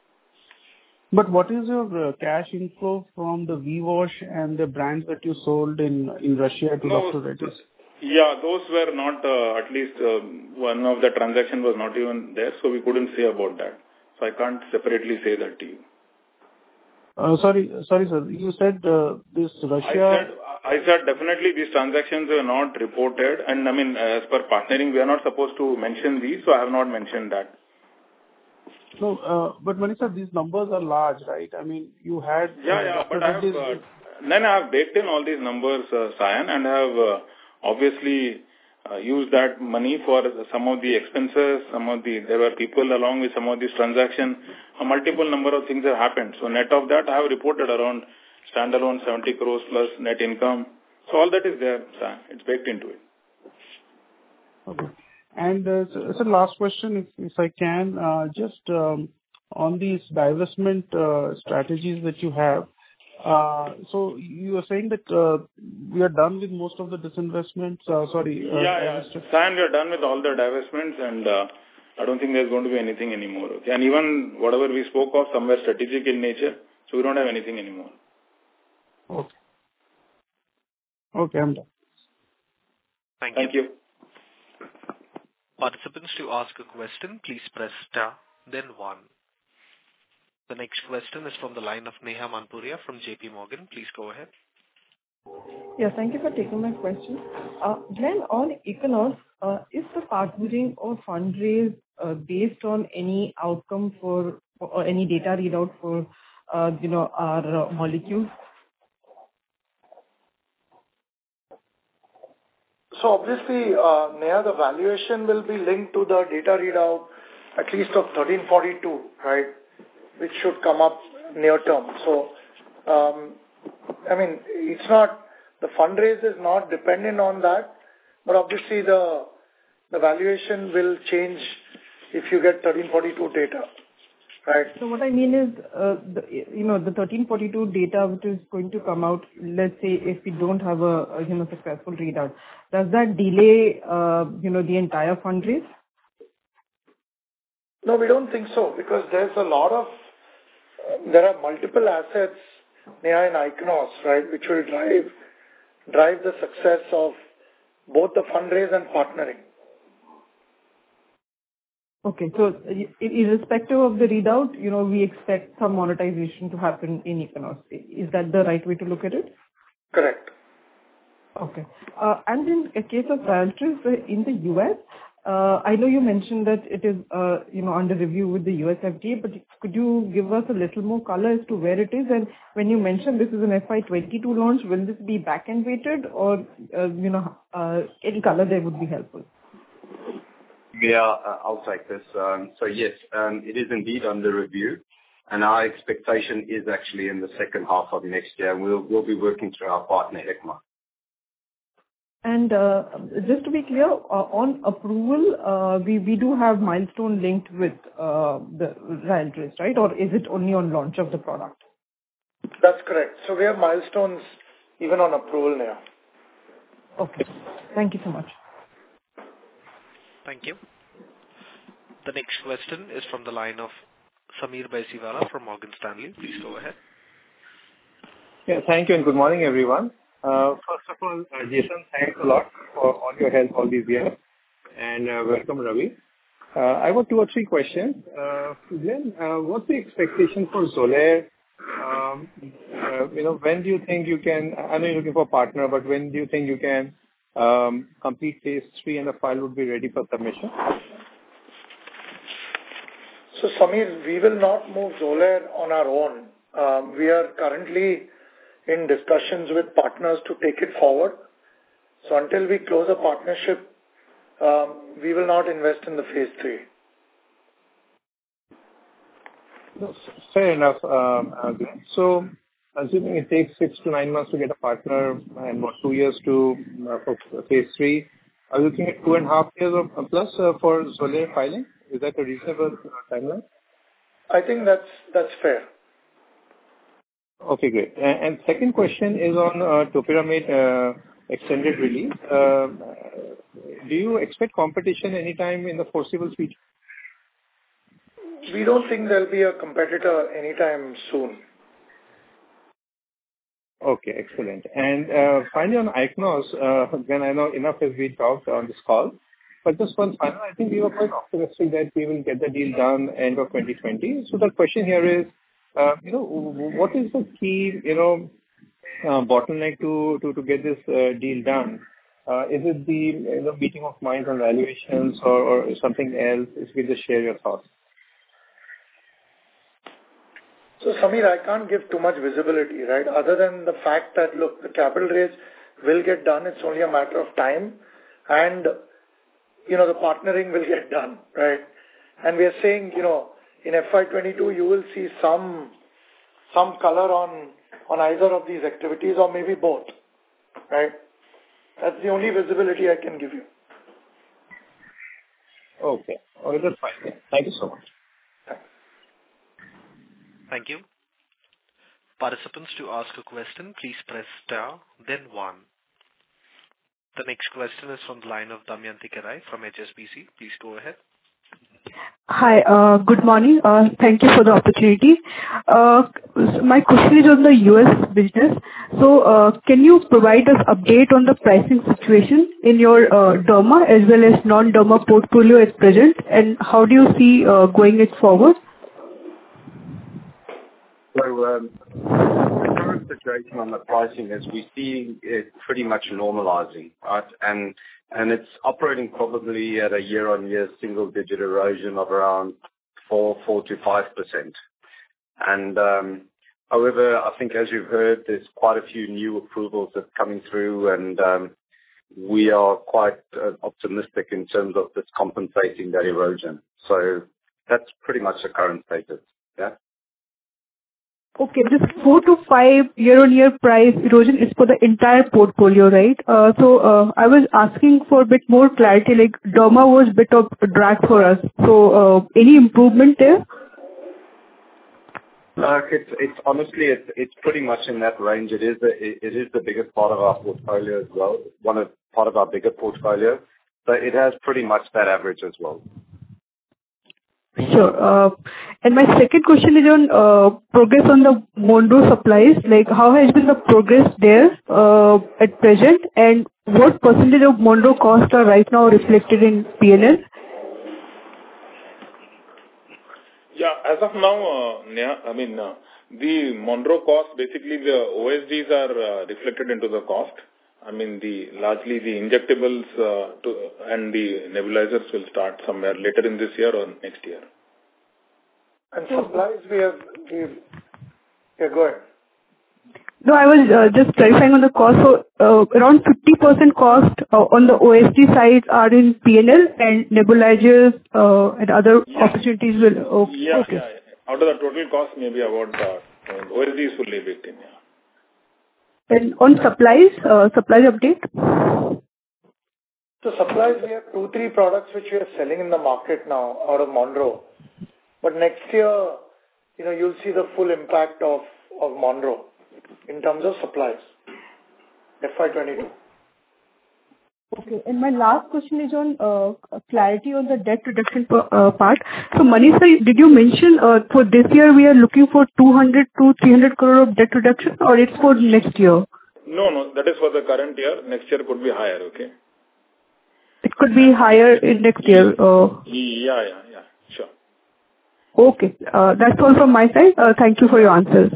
Speaker 11: But what is your cash inflow from the VWash and the brands that you sold in Russia to Dr. Reddy's?
Speaker 8: Yeah, those were not, at least one of the transaction was not even there, so we couldn't say about that. So I can't separately say that to you.
Speaker 11: Sorry, sir. You said this Russia...
Speaker 8: I said definitely these transactions were not reported. And I mean, as per partnering, we are not supposed to mention these, so I have not mentioned that.
Speaker 11: No, but Manisha, these numbers are large, right? I mean, you had...
Speaker 8: but I have baked in all these numbers, Sayan, and I have obviously used that money for some of the expenses, there were people along with some of these transactions, a multiple number of things have happened. So net of that, I have reported around standalone 70 crores plus net income. So all that is there, Sayan. It's baked into it.
Speaker 11: Okay. And so last question, if I can, just on these divestment strategies that you have. So you are saying that we are done with most of the disinvestments?
Speaker 8: Sayan, we are done with all the divestments, and I don't think there's going to be anything anymore. Okay? And even whatever we spoke of, somewhere strategic in nature, so we don't have anything anymore.
Speaker 11: Okay, I'm done.
Speaker 8: Thank you.
Speaker 1: Participants, to ask a question, please press star, then 1. The next question is from the line of Neha Manpuria from JP Morgan. Please go ahead.
Speaker 12: Yeah, thank you for taking my question. Glenn, on Ichnos, is the partnering or fundraise based on any outcome or any data readout for, our molecules?
Speaker 5: So obviously, Neha, the valuation will be linked to the data readout, at least of 1342, right, which should come up near term. So, it's not, the fundraise is not dependent on that, but obviously the valuation will change if you get 1342 data, right?
Speaker 12: So what I mean is, the 1342 data which is going to come out, let's say if we don't have a successful readout, does that delay, the entire fundraise?
Speaker 5: No, we don't think so, because there are multiple assets near in Ichnos, right, which will drive the success of both the fundraise and partnering.
Speaker 12: Okay. So irrespective of the readout, we expect some monetization to happen in Ichnos. Is that the right way to look at it?
Speaker 5: Correct.
Speaker 12: Okay. And in a case of Ryaltris in the US, I know you mentioned that it is, under review with the US FDA, but could you give us a little more color as to where it is? And when you mentioned this is an FY22 launch, will this be back-end weighted or, any color there would be helpful?
Speaker 6: Yeah, I'll take this. So yes, it is indeed under review, and our expectation is actually in the second half of next year. We'll be working through our partner, Hikma.
Speaker 12: And just to be clear, on approval, we do have milestone linked with the Ryaltris, right? Or is it only on launch of the product?
Speaker 5: That's correct. So we have milestones even on approval now.
Speaker 12: Okay. Thank you so much.
Speaker 1: Thank you. The next question is from the line of Sameer Baisiwala from Morgan Stanley. Please go ahead.
Speaker 13: Yeah, thank you and good morning, everyone. First of all, Jason, thanks a lot for all your help all these years, and welcome, Ravi. I got 2 or 3 questions. Glenn, what's the expectation for Xolair? When do you think you can? I know you're looking for a partner, but when do you think you can complete phase 3 and the file would be ready for submission?
Speaker 5: So, Sameer, we will not move Xolair on our own. We are currently in discussions with partners to take it forward. So until we close a partnership, we will not invest in the phase 3.
Speaker 13: Fair enough. So assuming it takes 6 to 9 months to get a partner and 2 years for phase 3, are you looking at 2.5 years or plus for Xolair filing? Is that a reasonable timeline?
Speaker 5: I think that's fair.
Speaker 13: Okay, great. And second question is on topiramate extended release. Do you expect competition anytime in the foreseeable future?
Speaker 5: We don't think there'll be a competitor anytime soon.
Speaker 13: Okay, excellent. And finally on Ichnos, then I know enough has been talked on this call, but just one final, I think we were quite optimistic that we will get the deal done end of 2020. So the question here is, what is the key, bottleneck to get this deal done? Is it the meeting of minds on valuations or something else? If you could just share your thoughts.
Speaker 5: So, Sameer, I can't give too much visibility, right? Other than the fact that, look, the capital raise will get done. It's only a matter of time. And, the partnering will get done, right? And we are saying, in FY22, you will see some color on either of these activities or maybe both, right? That's the only visibility I can give you.
Speaker 13: Okay. That's fine. Yeah. Thank you so much.
Speaker 5: Thanks.
Speaker 1: Thank you. Participants, to ask a question, please press star, then 1. The next question is from the line of Damayanti Kerai from HSBC. Please go ahead.
Speaker 14: Hi, good morning. Thank you for the opportunity. My question is on the US business. So, can you provide us update on the pricing situation in your derma as well as non-derma portfolio at present, and how do you see going it forward?
Speaker 6: So, the current situation on the pricing is we see it pretty much normalizing, right? And it's operating probably at a year-on-year single-digit erosion of around 4 to 5%. And however, I think as you've heard, there's quite a few new approvals that are coming through, and we are quite optimistic in terms of this compensating that erosion. So that's pretty much the current status. Yeah.
Speaker 14: Okay, this 4 to 5 year-on-year price erosion is for the entire portfolio, right? So I was asking for a bit more clarity, like derma was a bit of a drag for us. So any improvement there?
Speaker 6: No, it's honestly, it's pretty much in that range. It is the biggest part of our portfolio as well, part of our bigger portfolio. So it has pretty much that average as well.
Speaker 14: Sure. And my second question is on progress on the Monroe supplies. Like, how has been the progress there at present, and what percentage of Monroe costs are right now reflected in P&L?
Speaker 8: Yeah, as of now, Neha, the Monroe cost, basically the OSDs are reflected into the cost. Largely the injectables and the nebulizers will start somewhere later in this year or next year.
Speaker 5: And supplies yeah, go ahead.
Speaker 14: No, I was just clarifying on the cost. So around 50% cost on the OSD side are in P&L, and nebulizers and other opportunities will...
Speaker 8: Yeah. Out of the total cost, maybe about OSD is fully baked in, yeah.
Speaker 14: And on supplies update?
Speaker 5: So supplies, we have 2-3 products which we are selling in the market now out of Monroe. But next year, you'll see the full impact of Monroe in terms of supplies. FY22.
Speaker 14: Okay. And my last question is on clarity on the debt reduction part. So Manish, did you mention for this year we are looking for 200 to 300 crore of debt reduction, or it's for next year?
Speaker 8: No, that is for the current year. Next year could be higher, okay?
Speaker 14: It could be higher in next year.
Speaker 8: Yeah, sure.
Speaker 14: Okay. That's all from my side. Thank you for your answers.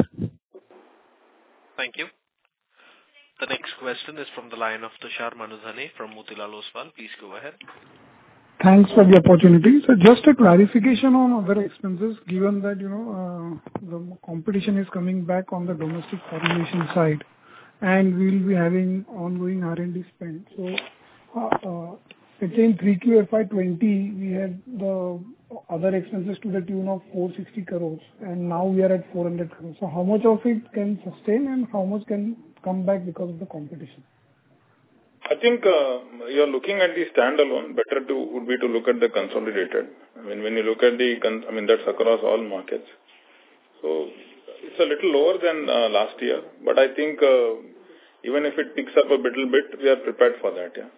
Speaker 1: Thank you. The next question is from the line of Tushar Manudhane from Motilal Oswal. Please go ahead.
Speaker 11: Thanks for the opportunity. So just a clarification on other expenses, given that, the competition is coming back on the domestic formulation side, and we'll be having ongoing R&D spend. So, let's say in 3Q FY20, we had the other expenses to the tune of 460 crores, and now we are at 400 crores. So how much of it can sustain and how much can come back because of the competition?
Speaker 8: I think you're looking at the standalone. Better would be to look at the consolidated. When you look at that's across all markets. So it's a little lower than last year, but I think even if it picks up a little bit, we are prepared for that. Yeah.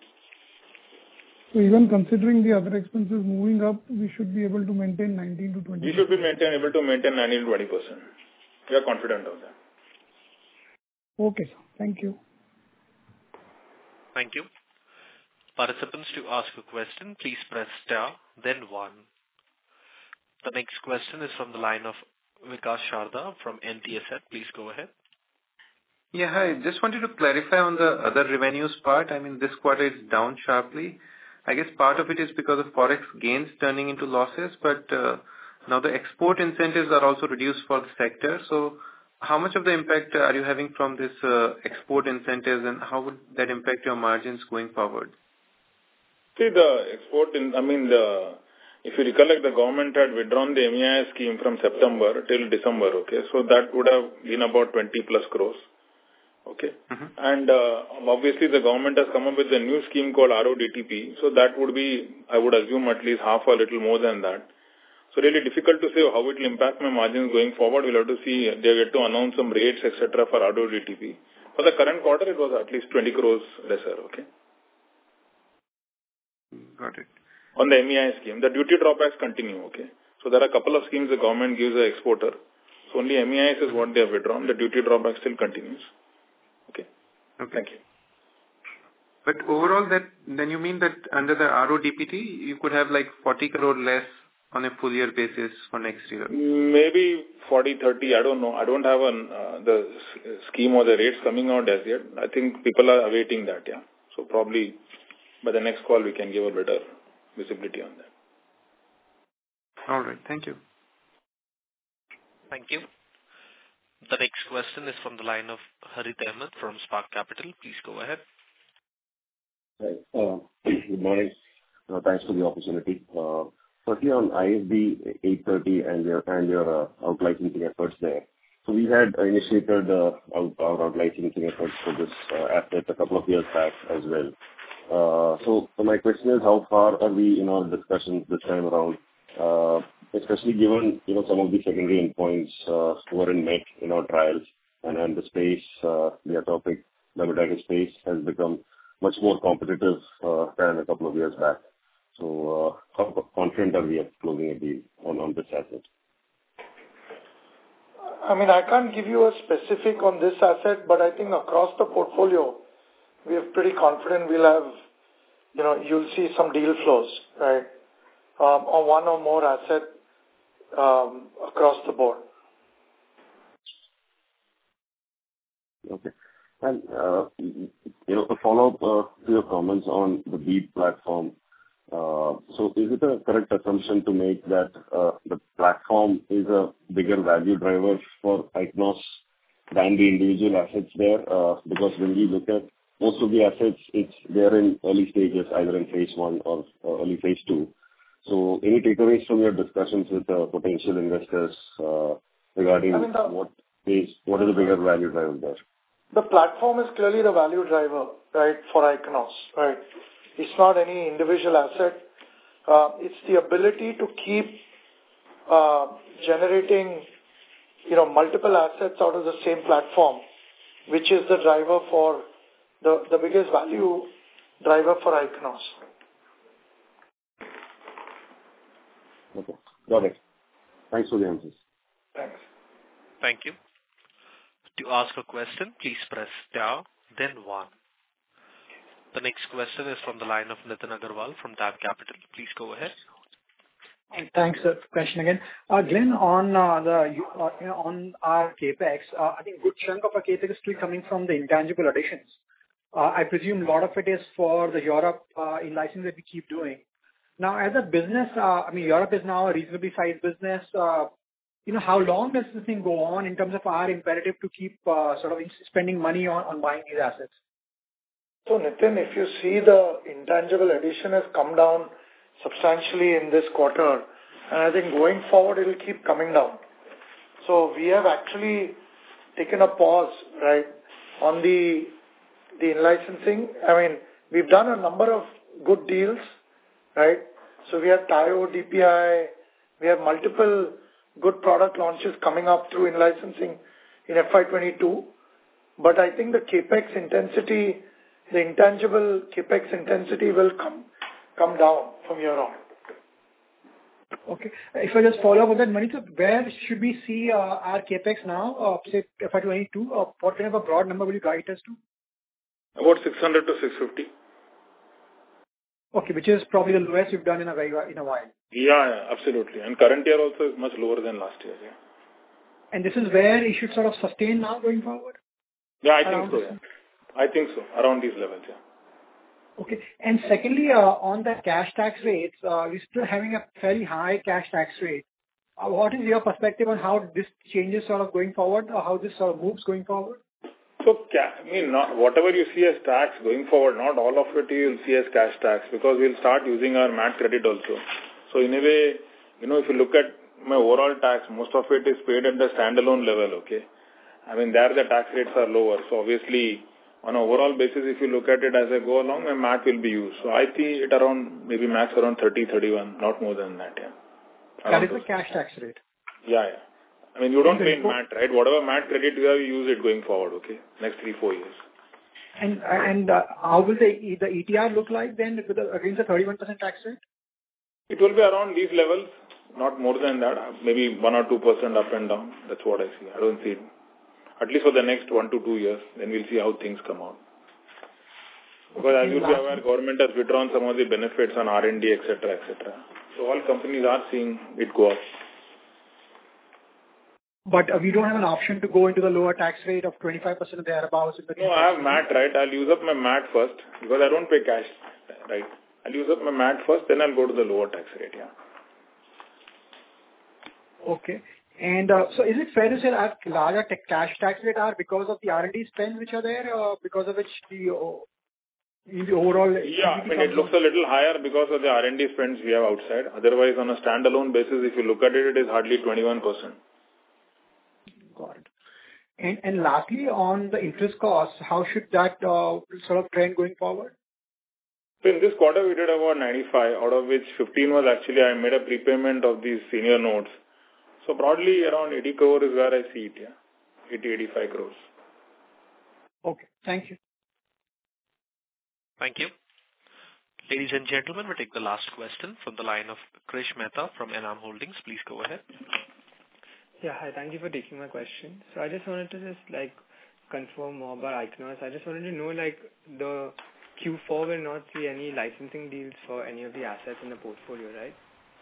Speaker 11: So even considering the other expenses moving up, we should be able to maintain 19 to 20%.
Speaker 8: We should be able to maintain 19 to 20%. We are confident of that.
Speaker 11: Okay, sir. Thank you.
Speaker 1: Thank you. Participants, to ask a question, please press star, then 1. The next question is from the line of Vikas Sharda from NTSF. Please go ahead.
Speaker 15: Yeah, hi. Just wanted to clarify on the other revenues part. This quarter is down sharply. I guess part of it is because of forex gains turning into losses, but now the export incentives are also reduced for the sector. So how much of the impact are you having from this export incentives, and how would that impact your margins going forward?
Speaker 8: See, the export, if you recollect, the government had withdrawn the MEIS scheme from September till December, okay? So that would have been about 20 plus crores, okay? Mm-hmm. And obviously the government has come up with a new scheme called RODTP. So that would be, I would assume, at least half or a little more than that. So really difficult to say how it will impact my margins going forward. We'll have to see. They get to announce some rates, etc. for RODTP. For the current quarter, it was at least 20 crores lesser, okay?
Speaker 15: Got it.
Speaker 8: On the MEIS scheme, the duty drawbacks continue, okay? So there are a couple of schemes the government gives the exporter. So only MEIS is what they have withdrawn. The duty drawback still continues. Okay. Thank you.
Speaker 15: But overall, then you mean that under the RODTP, you could have like 40 crore less on a full year basis for next year?
Speaker 8: Maybe 40, 30, I don't know. I don't have the scheme or the rates coming out as yet. I think people are awaiting that, yeah. So probably by the next call, we can give a better visibility on that.
Speaker 15: All right. Thank you.
Speaker 1: Thank you. The next question is from the line of Harith Ahmed from Spark Capital. Please go ahead.
Speaker 16: Hi. Good morning. Thanks for the opportunity. Firstly, on ISB 830 and your out-licensing efforts there. So we had initiated our out-licensing efforts for this asset a couple of years back as well. So my question is, how far are we in our discussions this time around, especially given some of the secondary endpoints weren't met in our trials, and the space, the atopic dermatitis space has become much more competitive than a couple of years back. So how confident are we of closing a deal on this asset?
Speaker 5: I mean, I can't give you a specific on this asset, but I think across the portfolio, we are pretty confident we'll have, you'll see some deal flows, right, on one or more asset across the board.
Speaker 16: Okay. And, a follow-up to your comments on the Beat platform. So is it a correct assumption to make that the platform is a bigger value driver for Ichnos than the individual assets there? Because when we look at most of the assets, they're in early stages, either in phase 1 or early phase 2. So any takeaways from your discussions with potential investors regarding what is the bigger value driver there?
Speaker 5: The platform is clearly the value driver, right, for Ichnos, right? It's not any individual asset. It's the ability to keep generating, multiple assets out of the same platform, which is the driver for the biggest value driver for Ichnos.
Speaker 16: Okay, got it. Thanks for the answers.
Speaker 5: Thanks.
Speaker 1: Thank you. To ask a question, please press star, then 1. The next question is from the line of Nitin Agarwal from DAM Capital. Please go ahead.
Speaker 7: Thanks for the question again. Glenn, on our capex, I think a good chunk of our capex is still coming from the intangible additions. I presume a lot of it is for the Europe in licensing that we keep doing. Now, as a business, Europe is now a reasonably sized business. How long does this thing go on in terms of our imperative to keep spending money on buying these assets?
Speaker 5: So, Nitin, if you see the intangible addition has come down substantially in this quarter, and I think going forward it will keep coming down. So we have actually taken a pause, right, on the in-licensing. We've done a number of good deals, right? So we have Tio, DPI, we have multiple good product launches coming up through in-licensing in FY22. But I think the capex intensity, the intangible capex intensity will come down from here on.
Speaker 7: Okay. If I just follow up on that, Manita, where should we see our capex now, say FY22? What kind of a broad number will you guide us to?
Speaker 8: About 600 to 650.
Speaker 7: Okay, which is probably the lowest you've done in a while.
Speaker 8: Yeah, absolutely. And current year also is much lower than last year. Yeah.
Speaker 7: And this is where it should sort of sustain now going forward?
Speaker 8: Yeah, I think so. Yeah. I think so. Around these levels, yeah.
Speaker 7: Okay. And secondly, on the cash tax rates, we're still having a fairly high cash tax rate. What is your perspective on how this changes sort of going forward, or how this sort of moves going forward?
Speaker 8: So, whatever you see as tax going forward, not all of it you will see as cash tax, because we'll start using our MAT credit also. So, in a way, if you look at my overall tax, most of it is paid at the standalone level, okay? There the tax rates are lower. So, obviously, on an overall basis, if you look at it as I go along, my MAT will be used. So, I see it around, maybe max around 30, 31, not more than that, yeah.
Speaker 7: That is the cash tax rate?
Speaker 8: Yeah. You don't pay in MAT, right? Whatever MAT credit you have, you use it going forward, okay? Next 3-4 years.
Speaker 7: And how will the ETR look like then against the 31% tax rate?
Speaker 8: It will be around these levels, not more than that. Maybe 1 or 2% up and down. That's what I see. I don't see it. At least for the next 1 to 2 years, then we'll see how things come out. Because as you see, our government has withdrawn some of the benefits on R&D, etc., etc. So all companies are seeing it go up.
Speaker 7: But we don't have an option to go into the lower tax rate of 25% or thereabouts.
Speaker 8: No, I have MAT, right? I'll use up my MAT first, because I don't pay cash, right? I'll use up my MAT first, then I'll go to the lower tax rate, yeah.
Speaker 7: Okay. And so is it fair to say that larger cash tax rate are because of the R&D spends which are there, because of which the overall...
Speaker 8: Yeah, it looks a little higher because of the R&D spends we have outside. Otherwise, on a standalone basis, if you look at it, it is hardly 21%.
Speaker 7: Got it. And lastly, on the interest costs, how should that sort of trend going forward?
Speaker 8: So in this quarter, we did about 95, out of which 15 was actually, I made a prepayment of these senior notes. So broadly, around 80 crore is where I see it, yeah. 80-85 crores.
Speaker 7: Okay, thank you.
Speaker 1: Thank you. Ladies and gentlemen, we take the last question from the line of Krish Mehta from Enam Holdings. Please go ahead.
Speaker 17: Yeah, hi. Thank you for taking my question. So I just wanted to confirm more about Ichnos. I just wanted to know the Q4 will not see any licensing deals for any of the assets in the portfolio, right?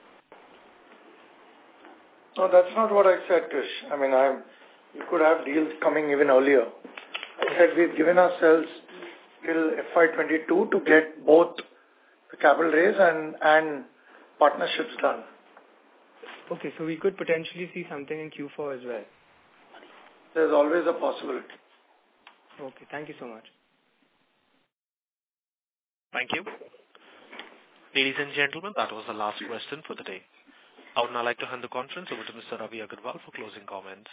Speaker 5: No, that's not what I said, Krish. I mean, you could have deals coming even earlier. I said we've given ourselves till FY22 to get both the capital raise and partnerships done.
Speaker 17: Okay, so we could potentially see something in Q4 as well.
Speaker 5: There's always a possibility.
Speaker 17: Okay, thank you so much.
Speaker 1: Thank you. Ladies and gentlemen, that was the last question for the day. I would now like to hand the conference over to Mr. Ravi Agarwal for closing comments.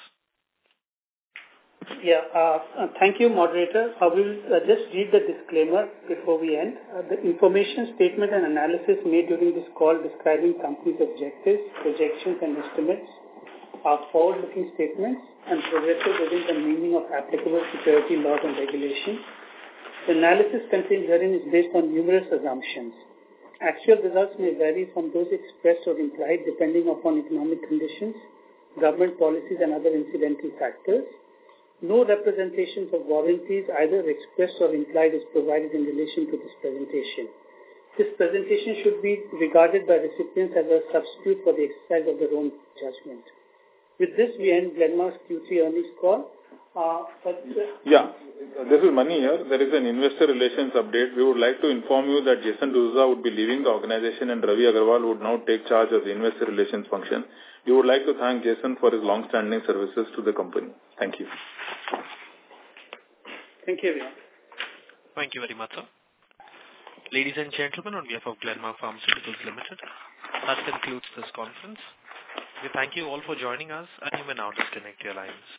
Speaker 3: Yeah, thank you, moderator. I will just read the disclaimer before we end. The information, statement and analysis made during this call describing company's objectives, projections and estimates are forward-looking statements and progressive within the meaning of applicable security laws and regulations. The analysis contained herein is based on numerous assumptions. Actual results may vary from those expressed or implied depending upon economic conditions, government policies and other incidental factors. No representations of warranties, either expressed or implied, is provided in relation to this presentation. This presentation should be regarded by recipients as a substitute for the exercise of their own judgment. With this, we end Glenmark's Q3 earnings call.
Speaker 8: This is Mani here. There is an investor relations update. We would like to inform you that Jason D'Souza would be leaving the organization and Ravi Agarwal would now take charge of the investor relations function. We would like to thank Jason for his long-standing services to the company. Thank you.
Speaker 3: Thank you, everyone.
Speaker 1: Thank you very much, sir. Ladies and gentlemen, on behalf of Glenmark Pharmaceuticals Limited, that concludes this conference. We thank you all for joining us, and you may now disconnect your lines.